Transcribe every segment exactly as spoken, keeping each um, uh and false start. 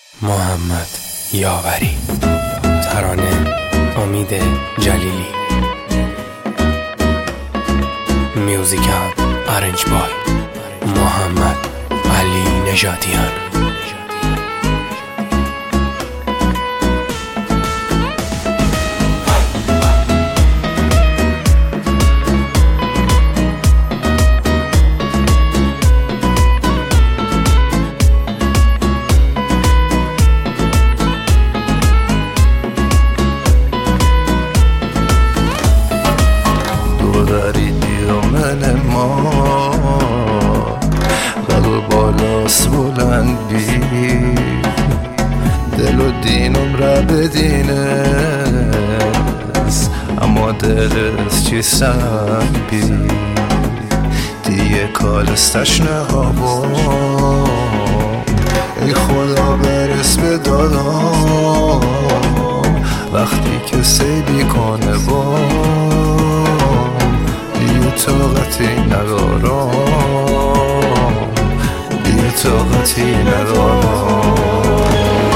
محمد یاوری. ترانه امید جلیلی. میوزیکال ارنج بای محمد علی نژادیان. من ما قلب بالاست بلندی، دل و دینم را بدینه اما دلت چی سنبی دیگه کالستش نهابا. ای خدا برس به دادم وقتی که سیدی کنه با دیگه طاقتی ندارم، دیگه طاقتی ندارم.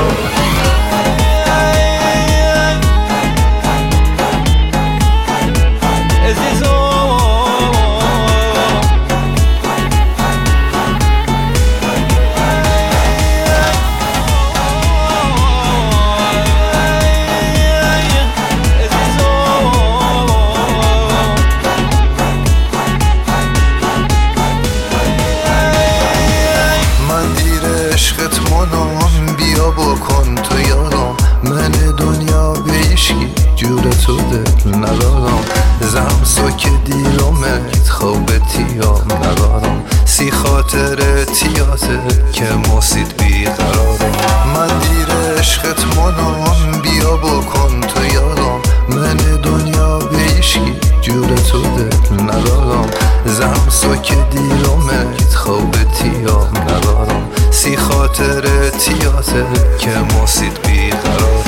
عشقت منام بیا بکن تو یارم، من دنیا به عشقی جور تو دل ندارم. زمسا که دیرامت خوابتیام ندارم، سی خاطر تیاته که مسید بیقرارم. من دیر عشقت منام بیا بکن تو یارم، من دنیا به عشقی جور تو دل ندارم. زمسا که دیرامت خوابتیام ندارم، سی خاطر تیاته که مسید بیقرار.